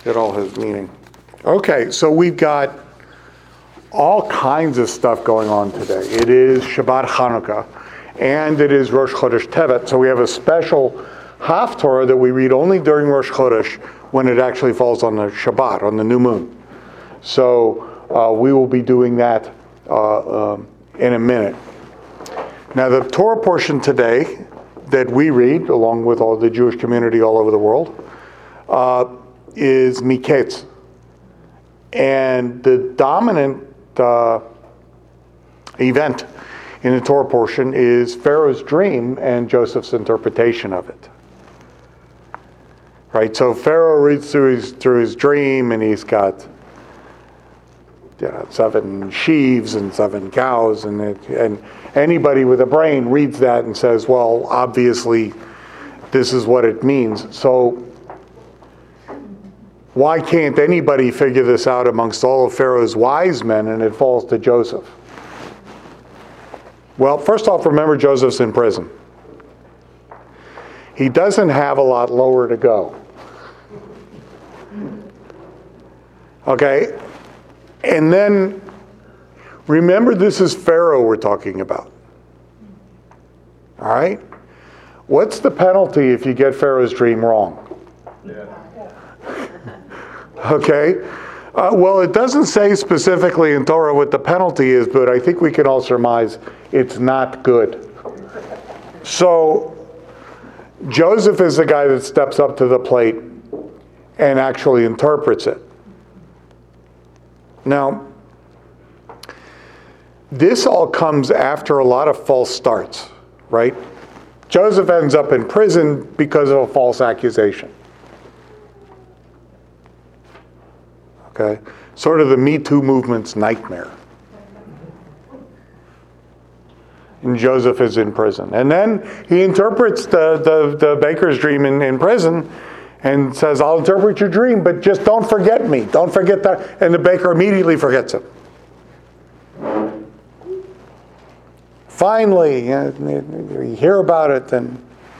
It all has meaning. Okay, so we've got all kinds of stuff going on today. It is Shabbat Hanukkah, and it is Rosh Chodesh Tevet. So we have a special Haftorah that we read only during Rosh Chodesh when it actually falls on the Shabbat, on the new moon. So we will be doing that in a minute. Now the Torah portion today that we read, along with all the Jewish community all over the world, is Miketz. And the dominant event in the Torah portion is Pharaoh's dream and Joseph's interpretation of it. Right, so Pharaoh reads through his dream, and he's got 7 sheaves and 7 cows, and anybody with a brain reads that and says, well, obviously this is what it means. So why can't anybody figure this out amongst all of Pharaoh's wise men, and it falls to Joseph? Well, first off, remember Joseph's in prison. He doesn't have a lot lower to go. Okay? And then, remember this is Pharaoh we're talking about. All right? What's the penalty if you get Pharaoh's dream wrong? Yeah. Okay? Well, it doesn't say specifically in Torah what the penalty is, but I think we can all surmise it's not good. So, Joseph is the guy that steps up to the plate and actually interprets it. Now, this all comes after a lot of false starts, right? Joseph ends up in prison because of a false accusation. Okay? Sort of the Me Too movement's nightmare. And Joseph is in prison. And then he interprets the baker's dream in prison and says, I'll interpret your dream, but just don't forget me. Don't forget that. And the baker immediately forgets him. Finally, you hear about it, and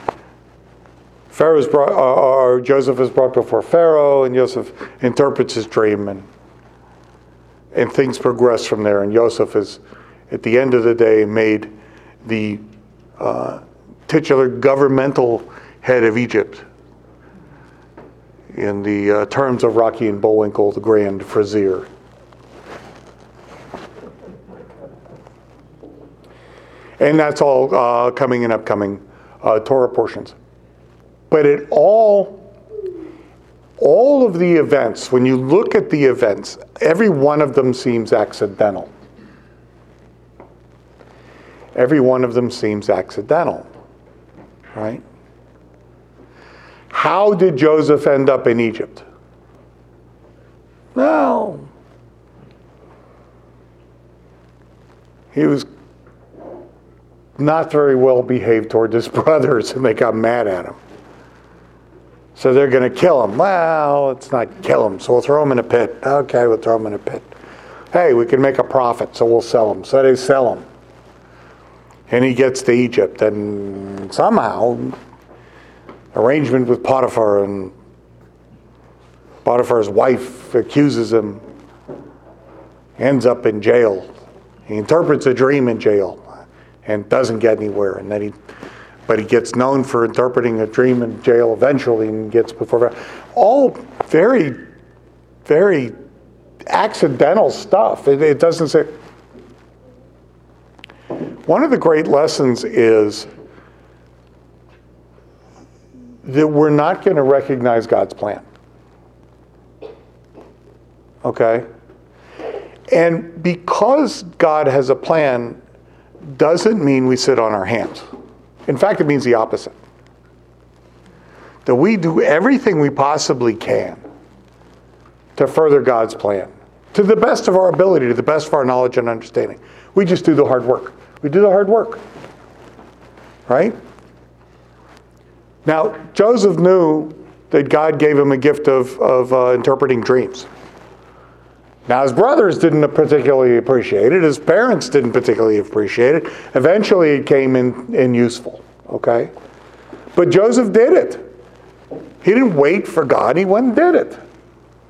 Joseph is brought before Pharaoh, and Joseph interprets his dream, and things progress from there. And Joseph is, at the end of the day, made the titular governmental head of Egypt. In the terms of Rocky and Bullwinkle, the Grand Vizier. And that's all coming in upcoming Torah portions. But all of the events, when you look at the events, every one of them seems accidental. Every one of them seems accidental, right? How did Joseph end up in Egypt? Well, he was not very well behaved toward his brothers, and they got mad at him. So they're going to kill him. Well, let's not kill him, so we'll throw him in a pit. Okay, we'll throw him in a pit. Hey, we can make a profit, so we'll sell him. So they sell him. And he gets to Egypt, and somehow, arrangement with Potiphar, and Potiphar's wife accuses him, ends up in jail. He interprets a dream in jail and doesn't get anywhere. And then but he gets known for interpreting a dream in jail eventually, and gets before. All very, very accidental stuff. It doesn't say. One of the great lessons is that we're not going to recognize God's plan. Okay? And because God has a plan doesn't mean we sit on our hands. In fact, it means the opposite. That we do everything we possibly can to further God's plan. To the best of our ability, to the best of our knowledge and understanding. We just do the hard work. We do the hard work. Right? Now, Joseph knew that God gave him a gift of interpreting dreams. Now, his brothers didn't particularly appreciate it. His parents didn't particularly appreciate it. Eventually, it came in useful. Okay? But Joseph did it. He didn't wait for God. He went and did it.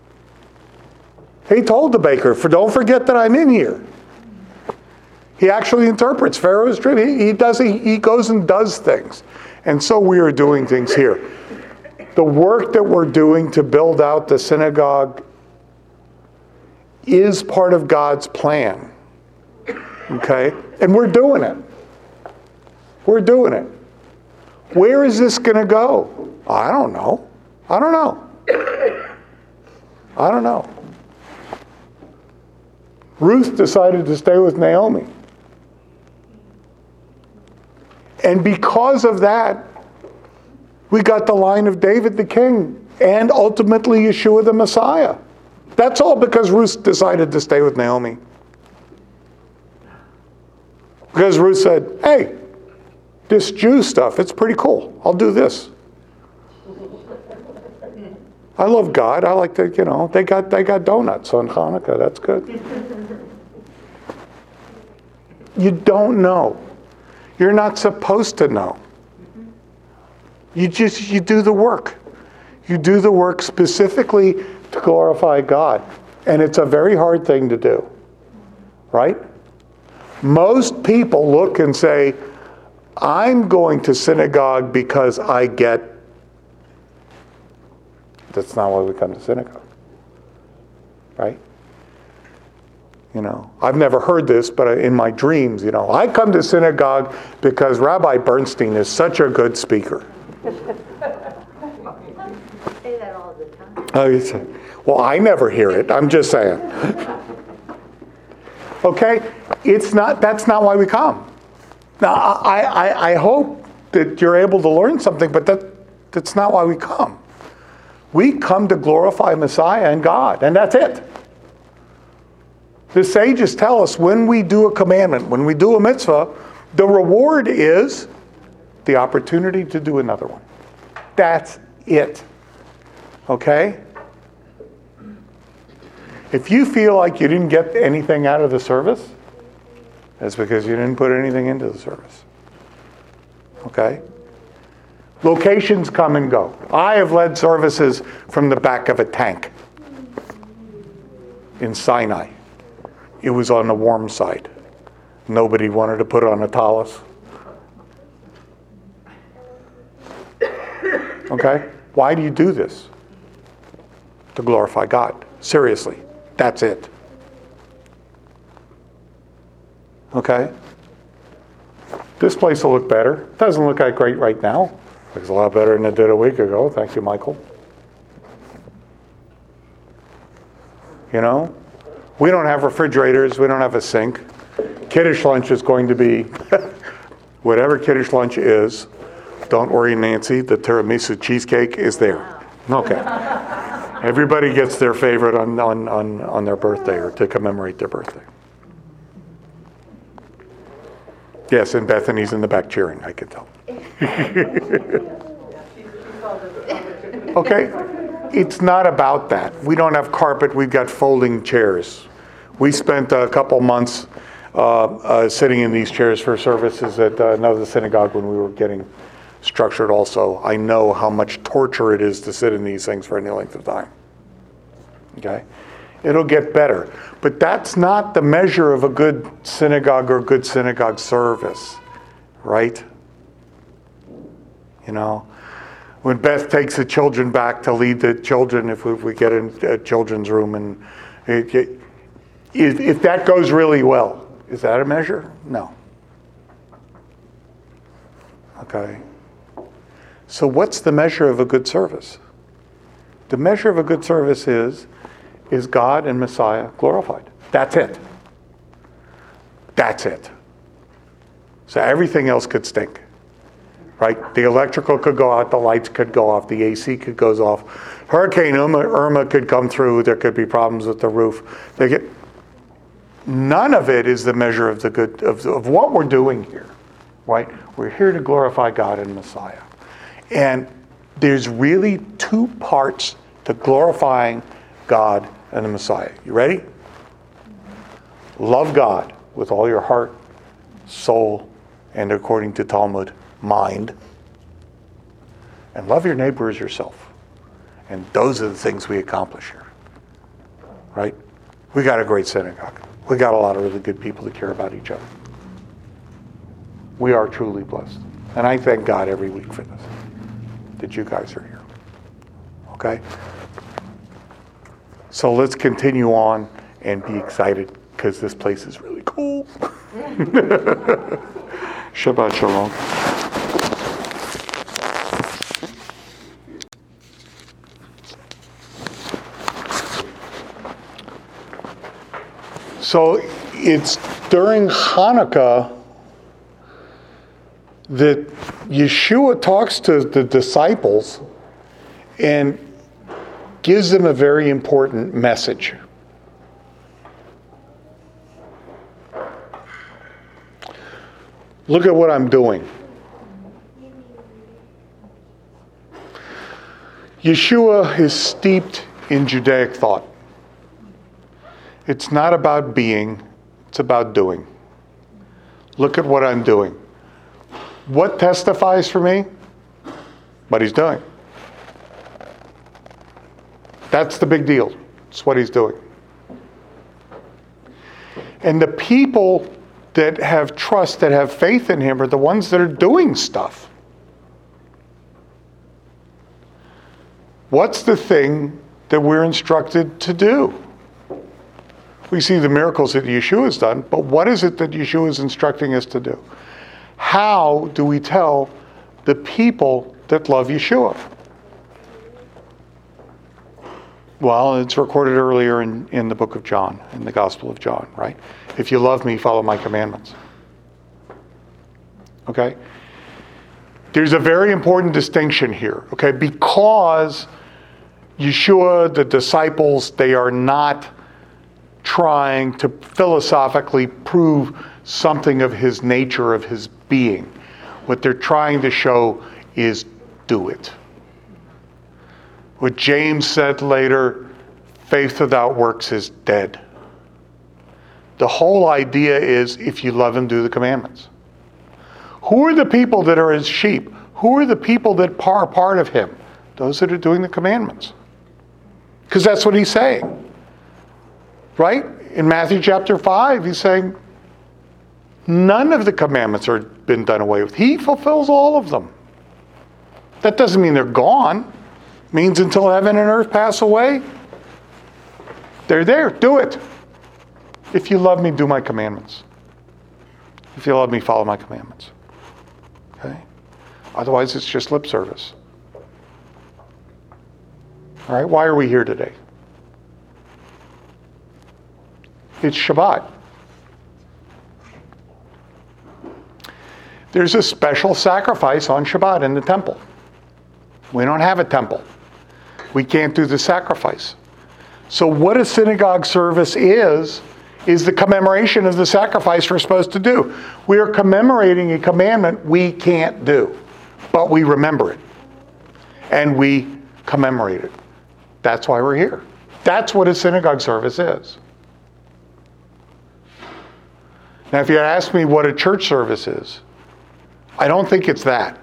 He told the baker, don't forget that I'm in here. He actually interprets Pharaoh's dream. He goes and does things. And so we are doing things here. The work that we're doing to build out the synagogue is part of God's plan. Okay? And we're doing it. We're doing it. Where is this going to go? I don't know. I don't know. Ruth decided to stay with Naomi. And because of that, we got the line of David the king and ultimately Yeshua the Messiah. That's all because Ruth decided to stay with Naomi. Because Ruth said, hey, this Jew stuff, it's pretty cool. I'll do this. I love God. I like to, they got donuts on Hanukkah. That's good. You don't know. You're not supposed to know. You do the work. You do the work specifically to glorify God. And it's a very hard thing to do. Right? Most people look and say, I'm going to synagogue because I get. That's not why we come to synagogue. Right? I've never heard this, but in my dreams, I come to synagogue because Rabbi Bernstein is such a good speaker. Say that all the time. Oh, you say, well, I never hear it. I'm just saying. Okay? That's not why we come. Now, I hope that you're able to learn something, but that's not why we come. We come to glorify Messiah and God, and that's it. The sages tell us when we do a commandment, when we do a mitzvah, the reward is the opportunity to do another one. That's it. Okay? If you feel like you didn't get anything out of the service, that's because you didn't put anything into the service. Okay? Locations come and go. I have led services from the back of a tank in Sinai. It was on the warm side. Nobody wanted to put on a tallis. Okay? Why do you do this? To glorify God. Seriously. That's it. Okay? This place will look better. It doesn't look that great right now. Looks a lot better than it did a week ago. Thank you, Michael. We don't have refrigerators. We don't have a sink. Kiddush lunch is going to be whatever Kiddush lunch is. Don't worry, Nancy. The tiramisu cheesecake is there. Okay. Everybody gets their favorite on their birthday or to commemorate their birthday. Yes, and Bethany's in the back cheering, I can tell. Okay, it's not about that. We don't have carpet, we've got folding chairs. We spent a couple months sitting in these chairs for services at another synagogue when we were getting structured also. I know how much torture it is to sit in these things for any length of time. Okay? It'll get better. But that's not the measure of a good synagogue or good synagogue service, right? When Beth takes the children back to lead the children, if we get in a children's room, and if that goes really well, is that a measure? No. Okay. So what's the measure of a good service? The measure of a good service is God and Messiah glorified. That's it. That's it. So everything else could stink. Right? The electrical could go out, the lights could go off, the AC could go off. Hurricane Irma could come through, there could be problems with the roof. None of it is the measure of the good of what we're doing here. Right? We're here to glorify God and Messiah. And there's really two parts to glorifying God and the Messiah. You ready? Love God with all your heart, soul, and according to Talmud, mind. And love your neighbor as yourself. And those are the things we accomplish here. Right? We got a great synagogue. We got a lot of really good people that care about each other. We are truly blessed. And I thank God every week for this, that you guys are here. Okay? So let's continue on and be excited because this place is really cool. Shabbat Shalom. So it's during Hanukkah that Yeshua talks to the disciples and gives them a very important message. Look at what I'm doing. Yeshua is steeped in Judaic thought. It's not about being, it's about doing. Look at what I'm doing. What testifies for me? What he's doing. That's the big deal. It's what he's doing. And the people that have trust, that have faith in him, are the ones that are doing stuff. What's the thing that we're instructed to do? We see the miracles that Yeshua has done, but what is it that Yeshua is instructing us to do? How do we tell the people that love Yeshua? Well, it's recorded earlier in the book of John, in the Gospel of John, right? If you love me, follow my commandments. Okay? There's a very important distinction here, okay? Because Yeshua, the disciples, they are not trying to philosophically prove something of his nature, of his being. What they're trying to show is do it. What James said later, faith without works is dead. The whole idea is if you love him, do the commandments. Who are the people that are his sheep? Who are the people that are part of him? Those that are doing the commandments. Because that's what he's saying. Right? In Matthew chapter 5, he's saying, none of the commandments are been done away with. He fulfills all of them. That doesn't mean they're gone. It means until heaven and earth pass away, they're there. Do it. If you love me, do my commandments. If you love me, follow my commandments. Okay? Otherwise, it's just lip service. All right? Why are we here today? It's Shabbat. There's a special sacrifice on Shabbat in the temple. We don't have a temple. We can't do the sacrifice. So what a synagogue service is the commemoration of the sacrifice we're supposed to do. We are commemorating a commandment we can't do, but we remember it. And we commemorate it. That's why we're here. That's what a synagogue service is. Now, if you ask me what a church service is, I don't think it's that.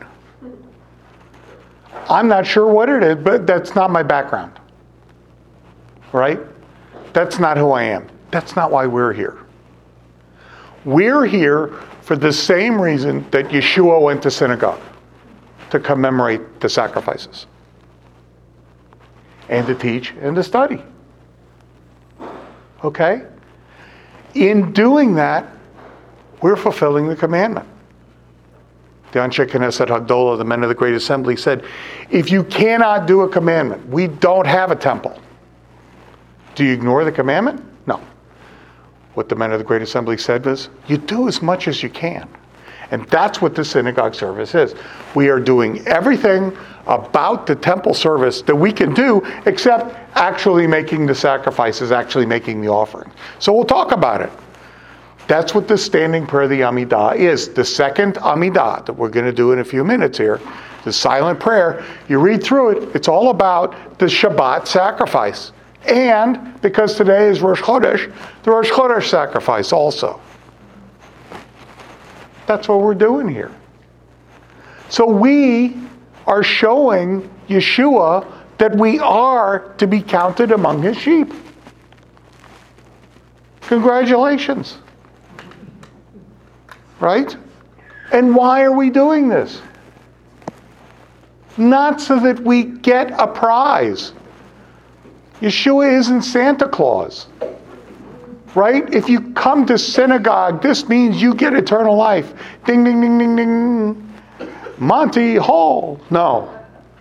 I'm not sure what it is, but that's not my background. Right? That's not who I am. That's not why we're here. We're here for the same reason that Yeshua went to synagogue, to commemorate the sacrifices. And to teach and to study. Okay? In doing that, we're fulfilling the commandment. The Anshe Knesset Hagdolah, the men of the Great Assembly, said, if you cannot do a commandment, we don't have a temple. Do you ignore the commandment? No. What the men of the Great Assembly said was, you do as much as you can. And that's what the synagogue service is. We are doing everything about the temple service that we can do, except actually making the sacrifices, actually making the offering. So we'll talk about it. That's what the standing prayer of the Amidah is. The second Amidah that we're going to do in a few minutes here, the silent prayer, you read through it, it's all about the Shabbat sacrifice. And because today is Rosh Chodesh, the Rosh Chodesh sacrifice also. That's what we're doing here. So we are showing Yeshua that we are to be counted among his sheep. Congratulations. Right? And why are we doing this? Not so that we get a prize. Yeshua isn't Santa Claus. Right? If you come to synagogue, this means you get eternal life. Ding, ding, ding, ding, ding. Monty Hall. No.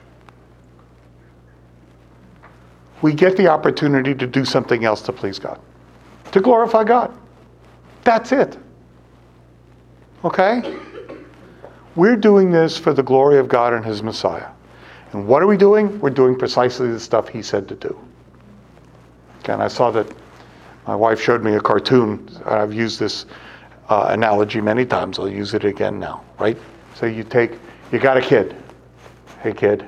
We get the opportunity to do something else to please God, to glorify God. That's it. Okay? We're doing this for the glory of God and His Messiah. And what are we doing? We're doing precisely the stuff He said to do. Okay, and I saw that my wife showed me a cartoon. I've used this analogy many times. I'll use it again now, right? So you got a kid. Hey, kid.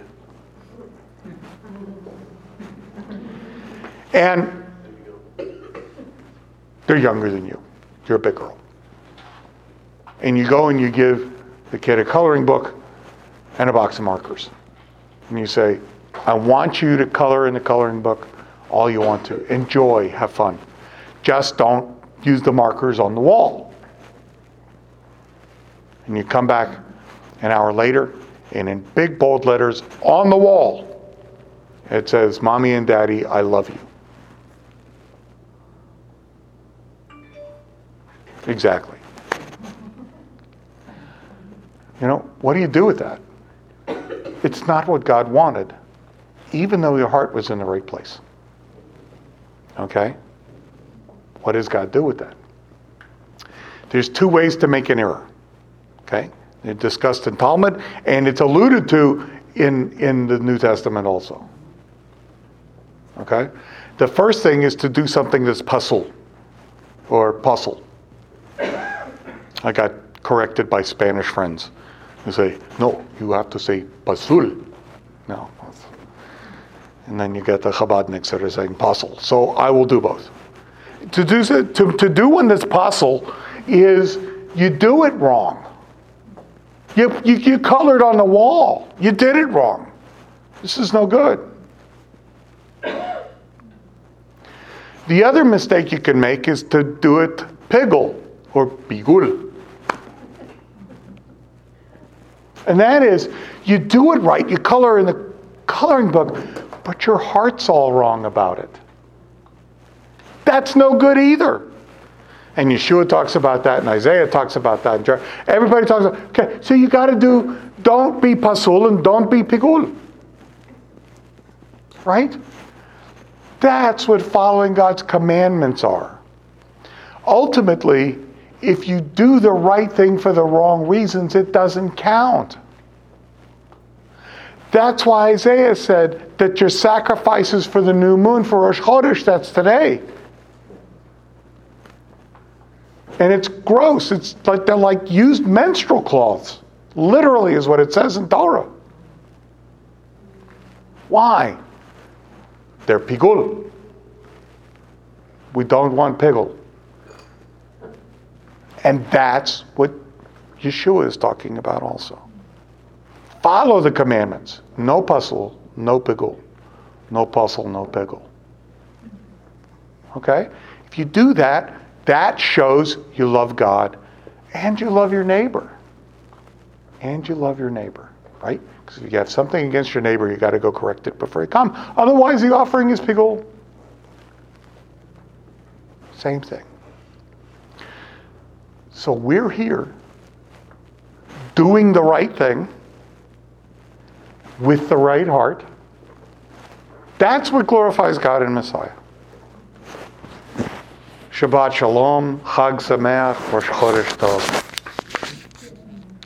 And they're younger than you. You're a big girl. And you go and you give the kid a coloring book and a box of markers. And you say, I want you to color in the coloring book all you want to. Enjoy, have fun. Just don't use the markers on the wall. And you come back an hour later, and in big bold letters on the wall, it says, Mommy and Daddy, I love you. Exactly. You know, what do you do with that? It's not what God wanted, even though your heart was in the right place. Okay? What does God do with that? There's two ways to make an error. Okay? It's discussed in Talmud, and it's alluded to in the New Testament also. Okay? The first thing is to do something that's pasul, or puzzle. I got corrected by Spanish friends who say, no, you have to say pasul. No. And then you get the Chabadniks that are saying pasul. So I will do both. To do one that's pasul is you do it wrong. You colored on the wall. You did it wrong. This is no good. The other mistake you can make is to do it pigul or bigul. And that is, you do it right, you color in the coloring book, but your heart's all wrong about it. That's no good either. And Yeshua talks about that, and Isaiah talks about that. And everybody talks about, okay, so you got to don't be pasul and don't be pigul. Right? That's what following God's commandments are. Ultimately, if you do the right thing for the wrong reasons, it doesn't count. That's why Isaiah said that your sacrifices for the new moon, for Rosh Chodesh, that's today. And it's gross. It's like they're like used menstrual cloths. Literally is what it says in Torah. Why? They're pigul. We don't want pigul. And that's what Yeshua is talking about also. Follow the commandments. No pasul, no pigul. No pasul, no pigul. Okay? If you do that, that shows you love God and you love your neighbor. And you love your neighbor, right? Because if you have something against your neighbor, you got to go correct it before you come. Otherwise, the offering is pigul. Same thing. So we're here doing the right thing with the right heart. That's what glorifies God and Messiah. Shabbat Shalom, Chag Sameach, Rosh Chodesh Tov.